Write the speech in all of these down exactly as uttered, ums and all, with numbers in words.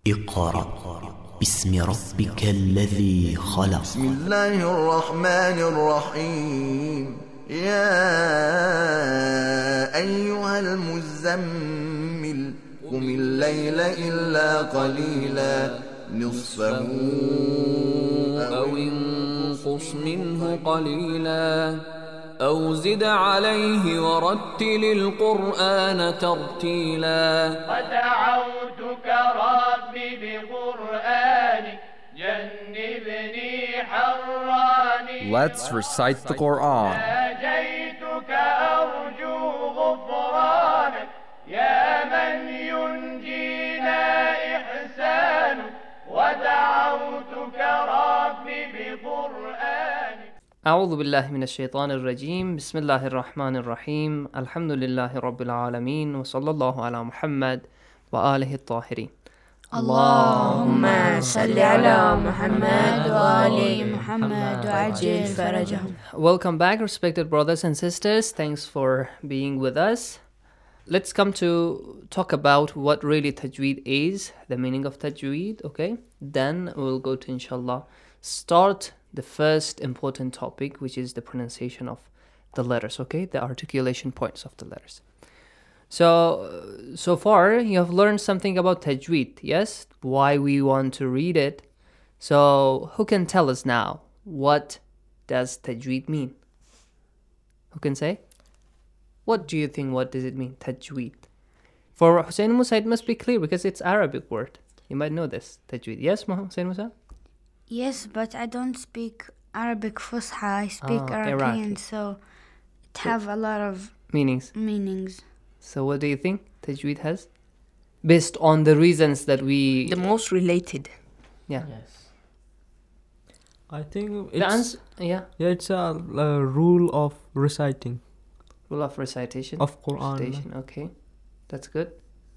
اقرأ باسم ربك الذي خلق. بسم الله الرحمن الرحيم. يا أيها المزمل قم الليل إلا قليلا نصفه أو انقص منه قليلا أو زد عليه ورتل القرآن ترتيلا. ودعوتك ربي بقرآنك جنبني حراني. Let's recite the Quran. ناجيتك أرجو غفرانك يا من ينجينا إحسانك. ودعوتك ربي بقرآنك. أعوذ بالله من الشيطان الرجيم. بسم الله الرحمن الرحيم. الحمد لله رب العالمين وصلى الله على محمد وآله الطاهرين. اللهم صل على محمد وآل محمد وعجل فرجهم. Welcome back, respected brothers and sisters. Thanks for being with us. Let's come to talk about what really tajweed is, the meaning of tajweed, okay? Then we'll go to, inshallah, start the first important topic, which is the pronunciation of the letters, okay? The articulation points of the letters. So, so far, you have learned something about tajweed, yes? Why we want to read it. So, who can tell us now, what does tajweed mean? Who can say? What do you think, what does it mean, tajweed? For Hussein Musa, it must be clear because it's Arabic word. You might know this, tajweed. Yes, Hussein Musa? Yes, but I don't speak Arabic Fusha. I speak Ah, Arabian, Iraqi. so it have a lot of Meanings. meanings. So what do you think tajweed has? Based on the reasons that we... The most related. Yeah. Yes. I think The it's answer, yeah. yeah, it's a, a rule of reciting Rule of recitation. of Quran. Recitation, okay. That's good.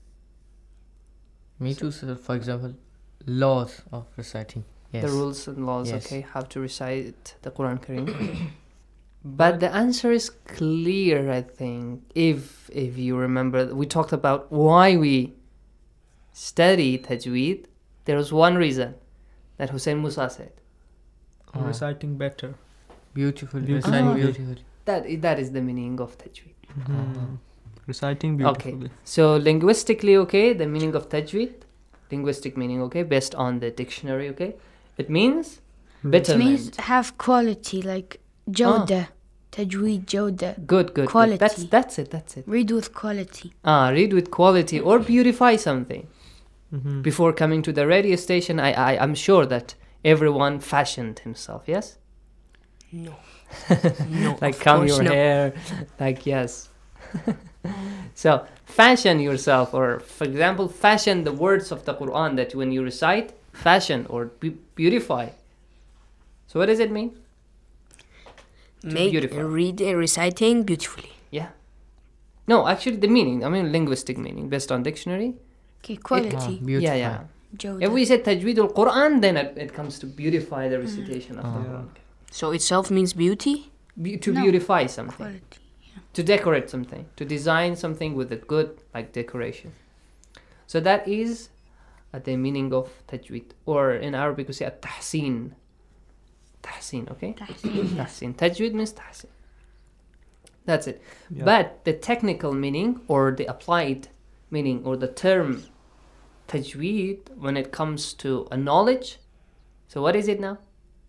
Me too, sir. For example, laws of reciting. Yes. The rules and laws, Yes. okay, how to recite the Quran Kareem. But the answer is clear, I think. If if you remember, we talked about why we study tajweed. There was one reason that Hussein Musa said. Uh, reciting better. Beautiful. Beautiful. Reciting Ah. beautifully. That i- that is the meaning of tajweed. Mhm. Reciting Okay. beautifully. So linguistically, okay, the meaning of tajweed, linguistic meaning, okay, based on the dictionary, okay, it means Hmm. It betterment. means have quality, like Jawda, Tajweed Jawda. Good, good, quality. good. That's that's it. That's it. Read with quality. Ah, read with quality or beautify something. Mhm. Before coming to the radio station, I, I I'm sure that everyone fashioned himself. Yes, No. No. like of comb course your no. hair, like yes. So fashion yourself, or for example, fashion the words of the Quran that when you recite, fashion or be- beautify. So what does it mean? Make beautiful. read uh, reciting beautifully. Yeah. No, actually, the meaning. I mean, linguistic meaning based on dictionary. Okay, Ah, quality. beautiful. Yeah, yeah. Jawda. If we say tajweed al Quran, then it, it comes to beautify the recitation of the Ah. Quran. So itself means beauty. Be- to No. beautify something, Quality. to decorate something, to design something with a good like decoration. So that is uh, the meaning of tajweed, or in Arabic we say at-tahsin. Tahsin, okay? Tahsin. Tahsin. Tajweed means tahsin. That's it. Yeah. But the technical meaning or the applied meaning or the term tajweed when it comes to a knowledge, so what is it now?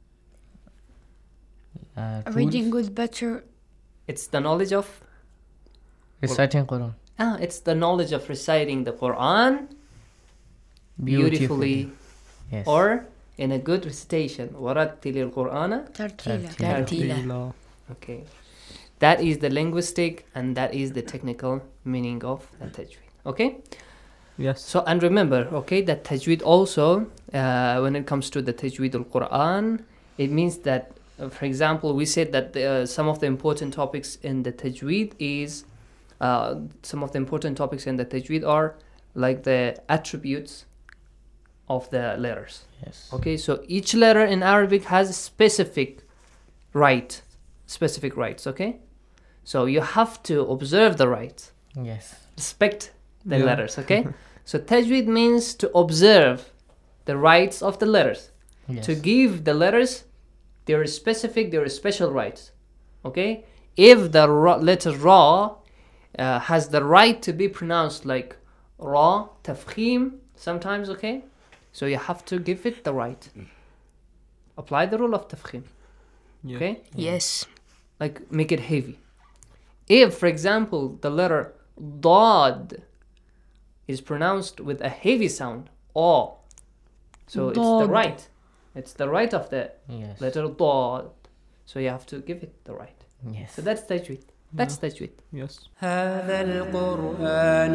Uh, tools. Reading with better. It's the knowledge of Reciting Quran. ah, it's the knowledge of reciting the Quran beautifully, Yes. or in a good recitation. وَرَتِّلِ الْقُرْآنَ Tartila. Tartila. Tartila. Tartila. Okay. That is the linguistic and that is the technical meaning of the tajweed. Okay? Yes. So, and remember, okay, that tajweed also, uh, when it comes to the tajweed al-Quran, it means that, uh, for example, we said that uh, some of the important topics in the tajweed is, uh, some of the important topics in the tajweed are like the attributes of the letters. Yes. Okay, so each letter in Arabic has specific right, specific rights, okay? So you have to observe the rights, Yes. respect the Yeah. letters, okay? So tajweed means to observe the rights of the letters. Yes. To give the letters their specific, their special rights. Okay? If the ra- letter Ra uh, has the right to be pronounced like Ra, tafkhim, sometimes, okay? So you have to give it the right. Apply the rule of tafkhim. Yeah. Okay? Yes. Like make it heavy. If, for example, the letter Dad is pronounced with a heavy sound, O, so it's the Dad. right. It's the right of the Yes. letter Dad. So you have to give it the right. Yes. So that's tajweed. That's tajweed. Yes. هذا القرآن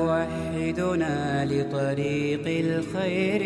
يوحدنا لطريق الخير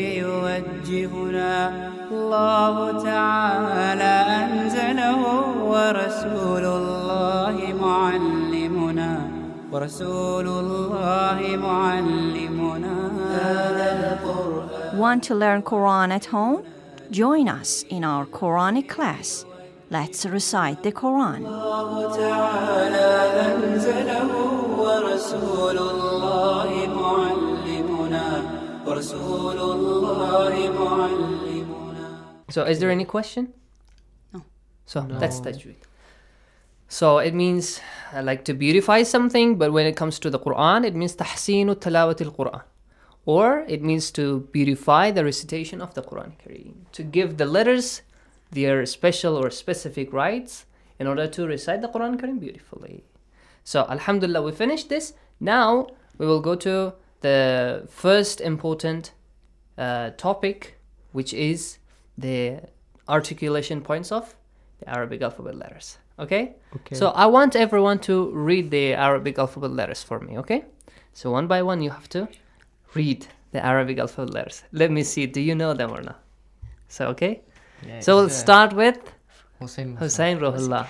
يوجهنا الله تعالى أنزله ورسول الله معلمنا ورسول الله معلمنا هذا القرآن. Want to learn Quran at home? Join us in our Quranic class. Let's recite the Quran. الله تعالى أنزله ورسول الله معلمنا ورسول الله معلمنا. So is there any question? No. So No. that's tajweed. So it means uh, like to beautify something, but when it comes to the Quran, it means tahsinu tilawati al-Quran. Or it means to beautify the recitation of the Quran Kareem. To give the letters their special or specific rights in order to recite the Quran Kareem beautifully. So alhamdulillah, we finished this. Now we will go to the first important uh, topic, which is the articulation points of the Arabic alphabet letters. Okay? Okay. So I want everyone to read the Arabic alphabet letters for me, okay? So one by one you have to read the Arabic alphabet letters. Let me see, do you know them or not? So, okay? Yeah, So we'll it's, uh, start with Hussein Musa. Hussein Rohullah.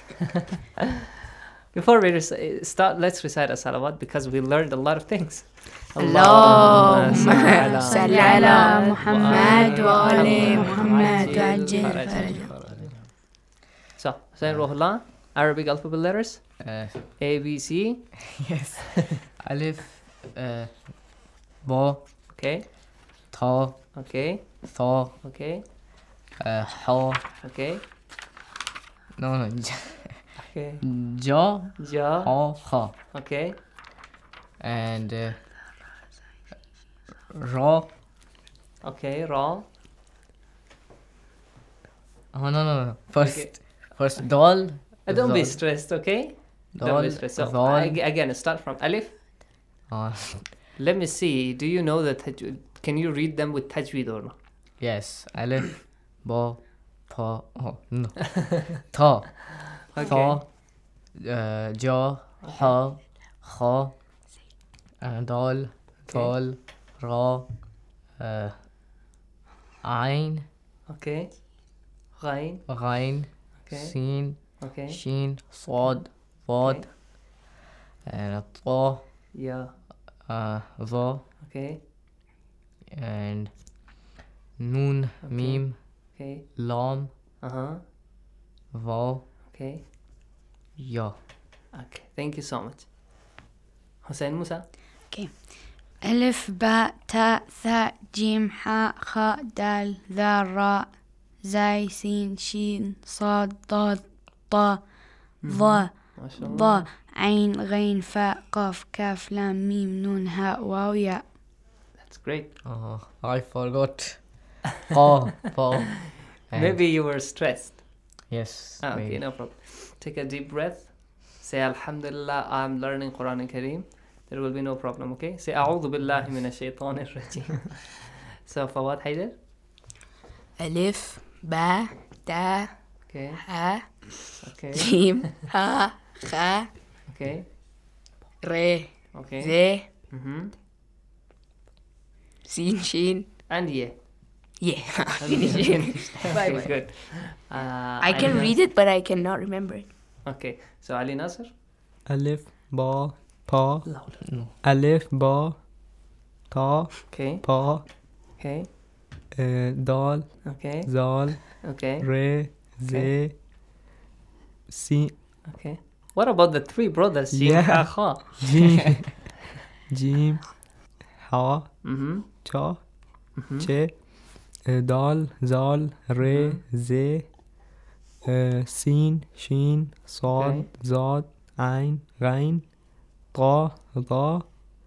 Before we rec- start, let's recite a salawat because we learned a lot of things. اللهم Allahumma صل على محمد وآل محمد وعجل فرجه. So, Hussein Rohullah, Arabic alphabet letters. Uh, A, B, C. yes. Alif, uh, Ba, Okay, Ta, okay, Tha, okay, uh, Ha, okay, no, no, J, okay. Ja, Ja, Ha, Ha, okay, and uh, Ra. okay, Ra. Oh, no, no, no. First, Okay. first Dal. Uh, don't be Zal. stressed, okay? Don't Dal, be stressed. So, Zal. ag- again, start from Alif. Uh, Let me see. Do you know the tajweed? Can you read them with tajweed or not? yes. Alif, Ba, Ta, oh, no. Ta, Okay. Tha, uh, Ja, Ha, Ha, uh, Dal, Dal, Ra, uh, Ain, Okay. Ghain. Ghain, Okay. Sin, Okay. Shin, Sad, Wad, and Ta, Yeah. uh, Za, Okay. and Noon, Mim, Okay. Lam, Uh huh. Va, Okay. Ya. Okay. Thank you so much. Hussein Musa. ألف باء تاء ثاء جيم حاء خاء دال ذال راء زاي سين شين صاد ضاد طاء ظا ما شاء الله. ضاء عين غين فاء قاف كاف لام ميم نون هاء واو ياء. That's great. Oh, I forgot. Pa, Pa. and- Maybe you were stressed. Yes. Ah, okay, maybe. no problem. Take a deep breath. Say Alhamdulillah, I'm learning Quran and Kareem. There will be no problem, okay? Say A'udhu Billahi Minash Shaitanir Rajim. So, Fawad Haider. ألف باء تاء Okay, ها okay, جيم ها خا okay, ر okay. ز Mm-hmm. سين شين And yeah. yeah. Okay, bye. good. Uh, I can Ali read it, but I cannot remember it. Nas- Okay, so Ali Nasser. Alif, Ba, Ta. Louder. No. Alif, Ba, Ta, Okay, Pa, okay, uh, Dal, okay, Zal, okay, Re, Ze, Sin, okay. What about the three brothers? Jim, Yeah. Ha, Kha? Jim, Jim, ha, Mm-hmm. cha, che, uh, dal, zal, re, ze, uh, sin, shin, sad, Okay. zad, ain, ghain, ta, da,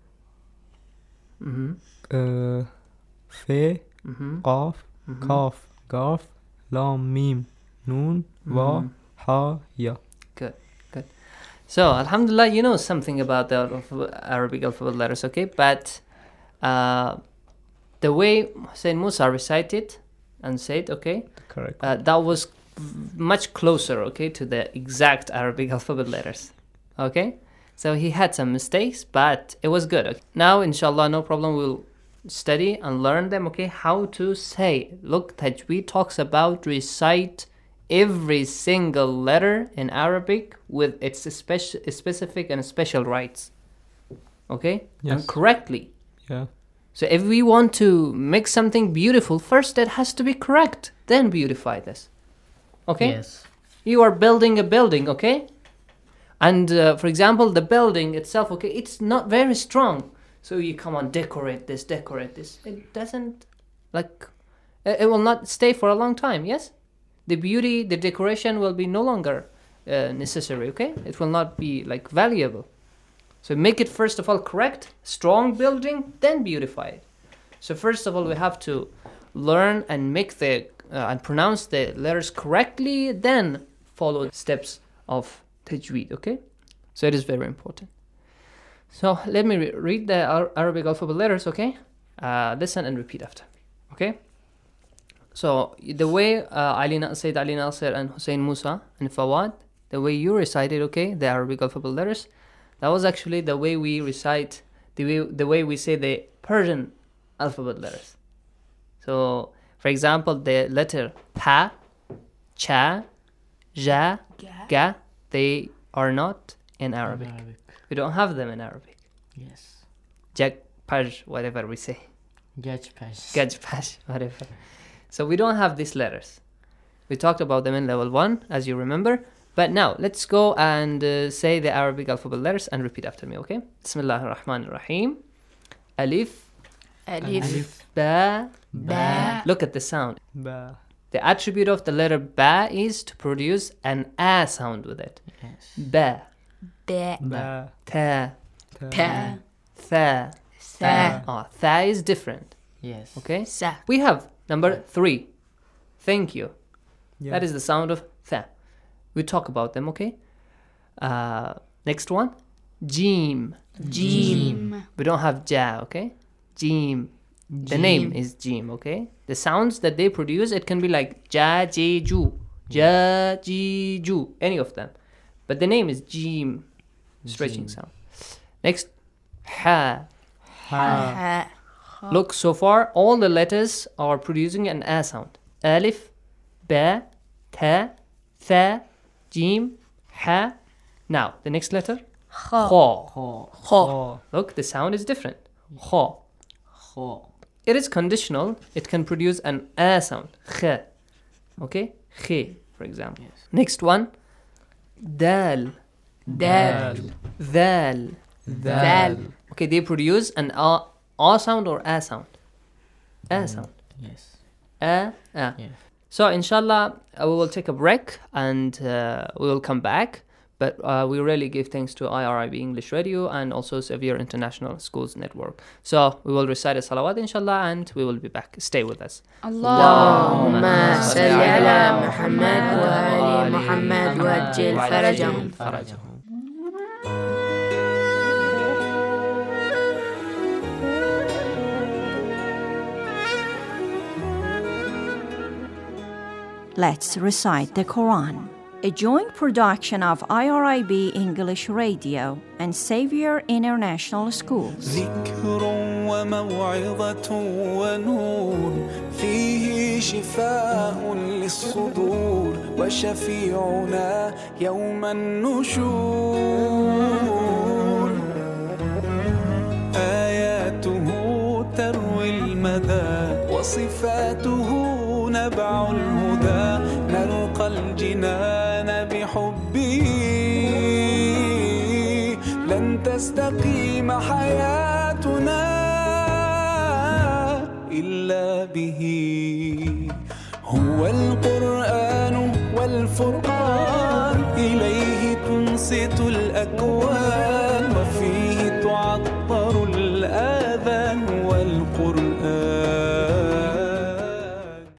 Mm-hmm. uh, fe, Mm-hmm. qaf, kaf, gaf, lam, mim, noon, va, ha, ya. Good, good. So, alhamdulillah, you know something about the alphabet- Arabic alphabet letters, okay? But uh, the way Hussein Musa recited and said, okay, Correct. uh, that was much closer, okay, to the exact Arabic alphabet letters, okay? So he had some mistakes, but it was good. Okay? Now, inshallah, no problem, we'll study and learn them, okay, how to say. Look, Tajweed talks about recite every single letter in Arabic with its speci- specific and special rights, okay, Yes. and correctly. Yeah. So if we want to make something beautiful, first it has to be correct, then beautify this, okay? Yes. You are building a building, okay? And uh, for example, the building itself, okay, it's not very strong. So you come on, decorate this, decorate this. It doesn't, like, it it will not stay for a long time, yes? The beauty, the decoration will be no longer uh, necessary, okay? It will not be, like, valuable. So make it, first of all, correct, strong building, then beautify it. So first of all, we have to learn and make the, uh, and pronounce the letters correctly, then follow the steps of Tajweed, okay? So it is very important. So let me re- read the Ar- Arabic alphabet letters, okay? Uh, listen and repeat after me, okay? So the way uh, Ali Na- Sayyid Ali Nasir and Hussein Musa and Fawad, the way you recited, okay, the Arabic alphabet letters, that was actually the way we recite, the way, the way we say the Persian alphabet letters. So, for example, the letter Pa, Cha, Ja, Ga, they are not in Arabic. Arabic. We don't have them in Arabic. Yes. Jak, Paj, whatever we say. Gaj pash. Gaj, Paj, whatever. So we don't have these letters. We talked about them in level one, as you remember. But now, let's go and uh, say the Arabic alphabet letters and repeat after me, okay? Bismillah ar-Rahman ar-Rahim. Alif, Alif. Ba, Ba. Look at the sound. Ba. The attribute of the letter Ba is to produce an A sound with it. Yes. Ba, Ba. Ba. Ta, Pa. Tha. Sa. Oh, Tha is different, Yes. okay? Sa. We have number three. Thank you. Yeah. That is the sound of Tha. We talk about them, okay? Uh, next one. Jim. Jim. We don't have Ja, okay? Jim. The name is Jim, okay? The sounds that they produce, it can be like Ja, Ji, Ju. Ja, Ji, Ju. Any of them. But the name is Jim. Stretching Jim. sound. Next. Ha. Ha. Look, so far, all the letters are producing an A sound. Alif, Ba, Ta, Tha, Jim, Ha. Now, the next letter. Kha. Kha. Kha. Kha. Look, the sound is different. Kha. Kha. It is conditional. It can produce an A sound. Kha. Okay? Khe, for example. Yes. Next one. Dal. Dal. Dal. Dal. Okay, they produce an A, A sound or A sound? A sound. Yes. A, A. Yeah. So, inshallah, uh, we will take a break and uh, we will come back. But uh, we really give thanks to I R I B English Radio and also Xavier International Schools Network. So, we will recite a salawat, inshallah, and we will be back. Stay with us. اللهم صل على محمد وآل محمد وعجل فرجهم. Let's recite the Quran. A joint production of I R I B English Radio and Xavier International Schools. ذكر وموعظة ونور فيه شفاء للصدور وشفيعنا يوم النشور آياته تروي المدى وصفاته نبع الهدى نلقى الجنان بحبه لن تستقيم حياتنا إلا به. هو القرآن والفرقان إليه تنصت الأكوان وفيه تعطر الآذان والقرآن